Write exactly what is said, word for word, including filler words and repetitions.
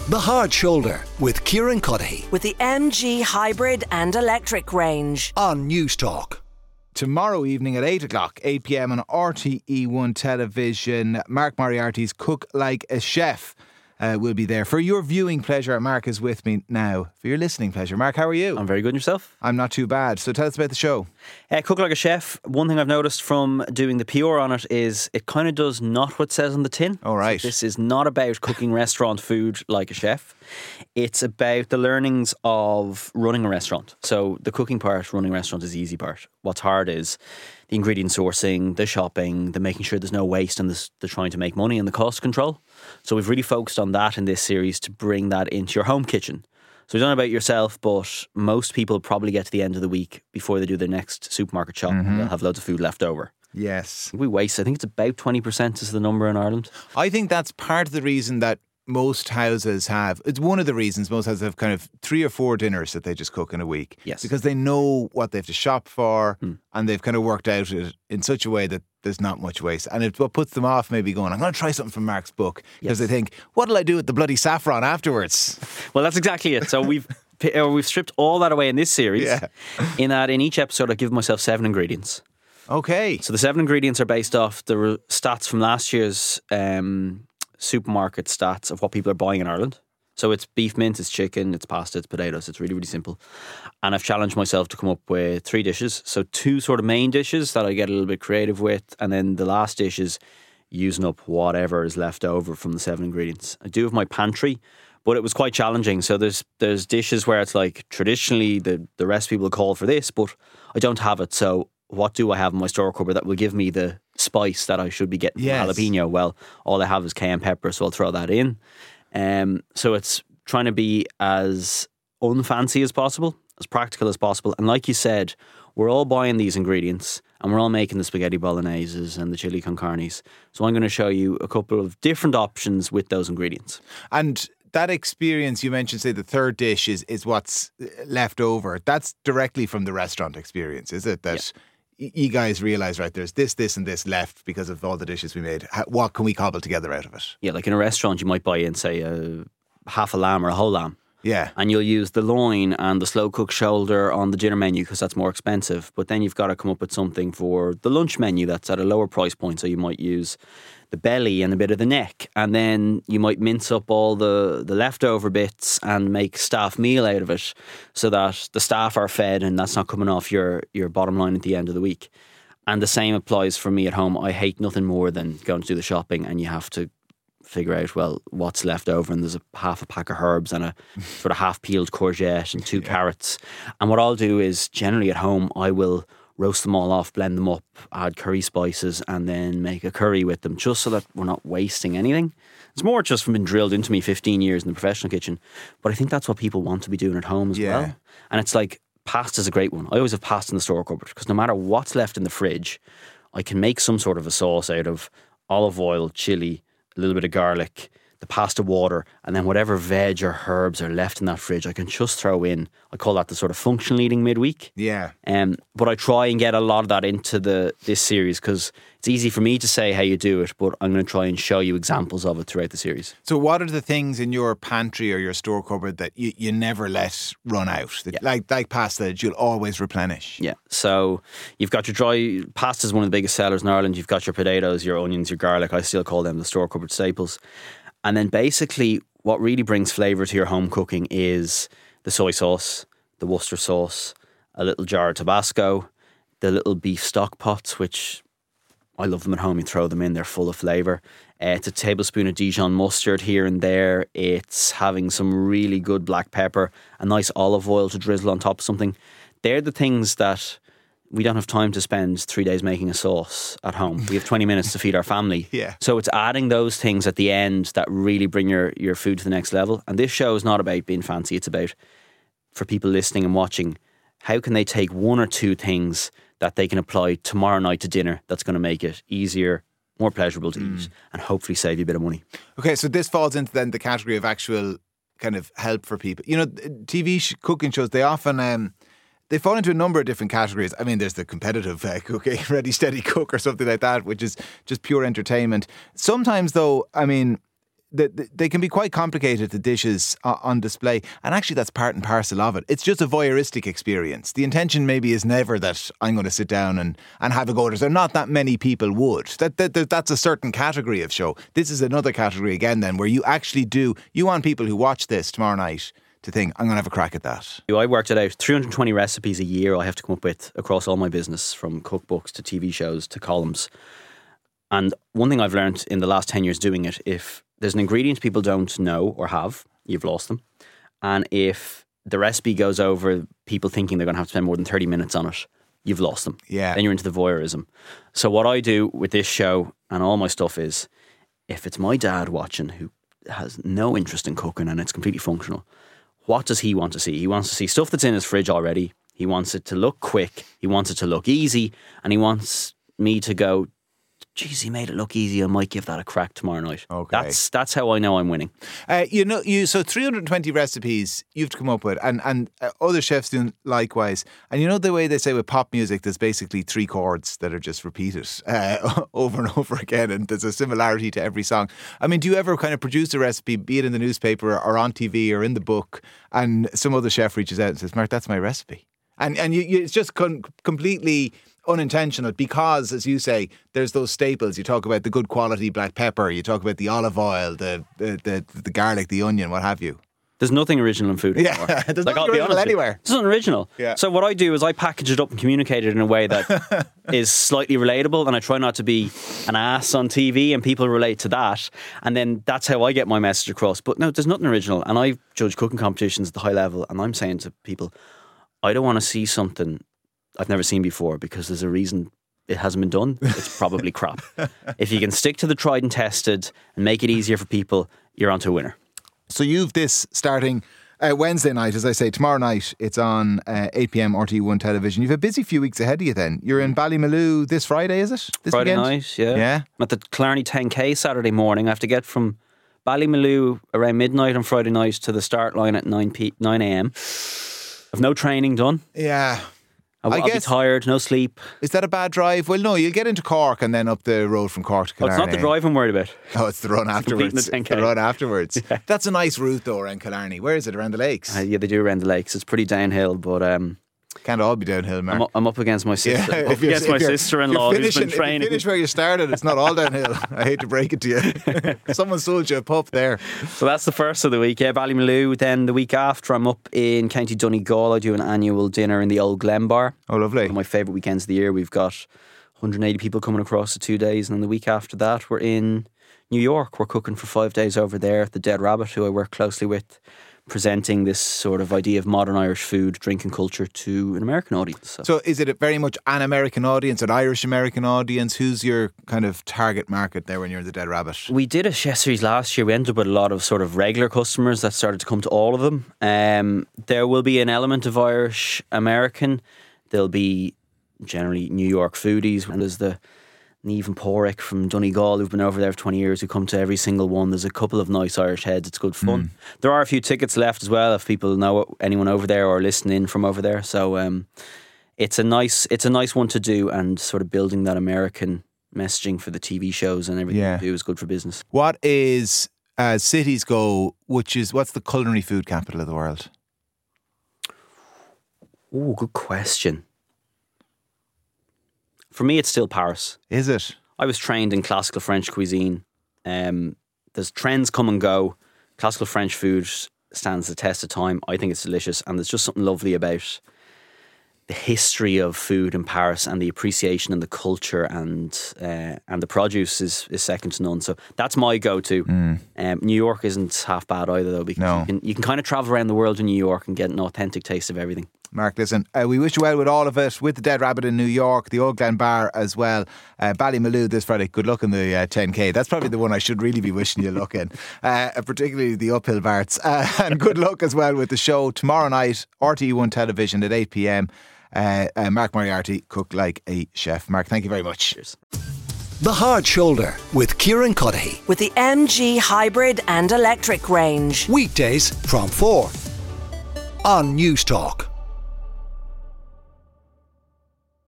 The Hard Shoulder with Kieran Cuddihy with the M G hybrid and electric range on News Talk. Tomorrow evening at eight o'clock, eight p.m. on R T E one television, Mark Moriarty's Cook Like a Chef uh, will be there for your viewing pleasure. Mark is with me now for your listening pleasure. Mark, how are you? I'm very good, and yourself? I'm not too bad. So tell us about the show. Uh, Cook Like a Chef, one thing I've noticed from doing the P R on it is it kind of does not what it says on the tin. All right. So this is not about cooking restaurant food like a chef. It's about the learnings of running a restaurant. So the cooking part, running a restaurant, is the easy part. What's hard is the ingredient sourcing, the shopping, the making sure there's no waste, and the, the trying to make money and the cost control. So we've really focused on that in this series to bring that into your home kitchen. So we don't know about yourself, but most people probably get to the end of the week before they do their next supermarket shop mm-hmm. and they'll have loads of food left over. Yes. We waste, I think it's about twenty percent is the number in Ireland. I think that's part of the reason that most houses have, it's one of the reasons most houses have kind of three or four dinners that they just cook in a week. Yes. Because they know what they have to shop for mm. and they've kind of worked out it in such a way that there's not much waste. And it's what puts them off maybe going, I'm going to try something from Mark's book. Because yes. they think, what'll I do with the bloody saffron afterwards? Well, that's exactly it. So we've we've stripped all that away in this series. Yeah. In that in each episode I give myself seven ingredients. Okay. So the seven ingredients are based off the re- stats from last year's um, supermarket stats of what people are buying in Ireland. So it's beef mince, it's chicken, it's pasta, it's potatoes. It's really, really simple. And I've challenged myself to come up with three dishes. So two sort of main dishes that I get a little bit creative with. And then the last dish is using up whatever is left over from the seven ingredients. I do have my pantry, but it was quite challenging. So there's there's dishes where it's like traditionally the, the recipe will call for this, but I don't have it. So what do I have in my store cupboard that will give me the spice that I should be getting yes. from jalapeno? Well, all I have is cayenne pepper, so I'll throw that in. Um, so it's trying to be as unfancy as possible, as practical as possible. And like you said, we're all buying these ingredients and we're all making the spaghetti bologneses and the chili con carnes. So I'm going to show you a couple of different options with those ingredients. And that experience you mentioned, say the third dish is, is what's left over. That's directly from the restaurant experience, is it? That yeah. you guys realise, right, there's this, this and this left because of all the dishes we made. What can we cobble together out of it? Yeah, like in a restaurant you might buy in, say, a half a lamb or a whole lamb. Yeah. And you'll use the loin and the slow cooked shoulder on the dinner menu because that's more expensive. But then you've got to come up with something for the lunch menu that's at a lower price point. So you might use the belly and a bit of the neck. And then you might mince up all the, the leftover bits and make staff meal out of it so that the staff are fed and that's not coming off your, your bottom line at the end of the week. And the same applies for me at home. I hate nothing more than going to do the shopping and you have to figure out, well, what's left over, and there's a half a pack of herbs and a sort of half peeled courgette and two yeah. carrots. And what I'll do is generally at home I will roast them all off, blend them up, add curry spices and then make a curry with them just so that we're not wasting anything. It's more just from being drilled into me fifteen years in the professional kitchen, but I think that's what people want to be doing at home as yeah. well. And it's like pasta's a great one. I always have pasta in the store cupboard because no matter what's left in the fridge I can make some sort of a sauce out of olive oil, chilli, a little bit of garlic, the pasta water, and then whatever veg or herbs are left in that fridge, I can just throw in. I call that the sort of functional eating midweek. Yeah. Um, but I try and get a lot of that into the this series because it's easy for me to say how you do it, but I'm going to try and show you examples of it throughout the series. So what are the things in your pantry or your store cupboard that you, you never let run out? That, yeah. Like like pasta that you'll always replenish? Yeah. So you've got your dry... Pasta is one of the biggest sellers in Ireland. You've got your potatoes, your onions, your garlic. I still call them the store cupboard staples. And then basically what really brings flavour to your home cooking is the soy sauce, the Worcester sauce, a little jar of Tabasco, the little beef stock pots, which I love them at home. You throw them in, they're full of flavour. Uh, it's a tablespoon of Dijon mustard here and there. It's having some really good black pepper, a nice olive oil to drizzle on top of something. They're the things that we don't have time to spend three days making a sauce at home. We have twenty minutes to feed our family. Yeah. So it's adding those things at the end that really bring your, your food to the next level. And this show is not about being fancy. It's about, for people listening and watching, how can they take one or two things that they can apply tomorrow night to dinner that's going to make it easier, more pleasurable to mm. eat, and hopefully save you a bit of money. Okay, so this falls into then the category of actual kind of help for people. You know, T V sh- cooking shows, they often... Um, They fall into a number of different categories. I mean, there's the competitive uh, cooking, Ready Steady Cook or something like that, which is just pure entertainment. Sometimes, though, I mean, the, the, they can be quite complicated, the dishes uh, on display. And actually that's part and parcel of it. It's just a voyeuristic experience. The intention maybe is never that I'm going to sit down and, and have a go. There's not that many people would. That, that, that That's a certain category of show. This is another category again then, where you actually do, you want people who watch this tomorrow night to think, I'm going to have a crack at that. I worked it out. three hundred twenty recipes a year I have to come up with across all my business, from cookbooks to T V shows to columns. And one thing I've learned in the last ten years doing it, if there's an ingredient people don't know or have, you've lost them. And if the recipe goes over people thinking they're going to have to spend more than thirty minutes on it, you've lost them. Yeah. Then you're into the voyeurism. So what I do with this show and all my stuff is, if it's my dad watching who has no interest in cooking and it's completely functional, what does he want to see? He wants to see stuff that's in his fridge already. He wants it to look quick. He wants it to look easy. And he wants me to go, geez, he made it look easy. I might give that a crack tomorrow night. Okay. That's that's how I know I'm winning. Uh, you know, you so three hundred twenty recipes you've to come up with, and and uh, other chefs do likewise. And you know the way they say with pop music, there's basically three chords that are just repeated uh, over and over again, and there's a similarity to every song. I mean, do you ever kind of produce a recipe, be it in the newspaper or on T V or in the book, and some other chef reaches out and says, "Mark, that's my recipe," and and you, you, it's just con- completely unintentional, because, as you say, there's those staples. You talk about the good quality black pepper, you talk about the olive oil, the the the, the garlic, the onion, what have you. There's nothing original in food anymore. Yeah, there's like, nothing I'll be original honest anywhere. It's not original. Yeah. So what I do is I package it up and communicate it in a way that is slightly relatable, and I try not to be an ass on T V, and people relate to that, and then that's how I get my message across. But no, there's nothing original. And I judge cooking competitions at the high level, and I'm saying to people, I don't want to see something I've never seen before, because there's a reason it hasn't been done. It's probably crap. If you can stick to the tried and tested and make it easier for people, you're onto a winner. So you've this starting uh, Wednesday night, as I say, tomorrow night. It's on uh, eight p.m. R T one television. You've a busy few weeks ahead of you then. You're in Ballymaloe this Friday, is it? This Friday weekend? night, yeah. Yeah. I'm at the Killarney ten K Saturday morning. I have to get from Ballymaloe around midnight on Friday night to the start line at nine a.m. I've no training done. Yeah. I'll, I I'll guess, be tired, no sleep. Is that a bad drive? Well, no, you'll get into Cork and then up the road from Cork to Well, Killarney. it's not the drive I'm worried about. Oh, it's the run afterwards. completing the ten K. The run afterwards. Yeah. That's a nice route though around Killarney. Where is it? Around the lakes? Uh, yeah, they do around the lakes. It's pretty downhill, but um, Can't all be downhill, Mark. I'm, up, I'm up against my sister. Yeah, up if you're- against my if you're- sister-in-law if you're who's been finishing- training. If you finish where you started, it's not all downhill. I hate to break it to you. Someone sold you a pup there. So that's the first of the week. Yeah, Ballymaloe. Then the week after, I'm up in County Donegal. I do an annual dinner in the Old Glen Bar. Oh, lovely. One of my favourite weekends of the year. We've got one hundred eighty people coming across the two days. And then the week after that, we're in New York. We're cooking for five days over there at the Dead Rabbit, who I work closely with, presenting this sort of idea of modern Irish food, drinking culture to an American audience. So, So is it a very much an American audience, an Irish-American audience? Who's your kind of target market there when you're in the Dead Rabbit? we did a chef series last year. We ended up with a lot of sort of regular customers that started to come to all of them. Um, there will be an element of Irish American. There'll be generally New York foodies. And there's the Niamh and Porrick from Donegal who've been over there for twenty years who come to every single one. There's a couple of nice Irish heads. It's good fun. Mm. There are a few tickets left as well if people know anyone over there or listen in from over there. So um, it's a nice it's a nice one to do, and sort of building that American messaging for the T V shows and everything Yeah. we do is good for business. What is, as cities go, which is, what's the culinary food capital of the world? Oh, good question. For me, it's still Paris. Is it? I was trained in classical French cuisine. Um, there's trends come and go. Classical French food stands the test of time. I think it's delicious, and there's just something lovely about the history of food in Paris and the appreciation and the culture and uh, and the produce is, is second to none. So that's my go-to. Mm. Um, New York isn't half bad either, though, because No. you can you can kind of travel around the world in New York and get an authentic taste of everything. Mark, listen, uh, we wish you well with all of it, with the Dead Rabbit in New York, the Old Glen Bar as well, uh, Ballymaloe this Friday. Good luck in the uh, ten K. That's probably the one I should really be wishing you luck in, uh, particularly the uphill parts. Uh, and good luck as well with the show tomorrow night, R T E one television at eight p.m. Uh, uh, Mark Moriarty, cook like a chef. Mark, thank you very much. Cheers. The Hard Shoulder with Kieran Cuddihy. With the M G hybrid and electric range. Weekdays from four on News Talk.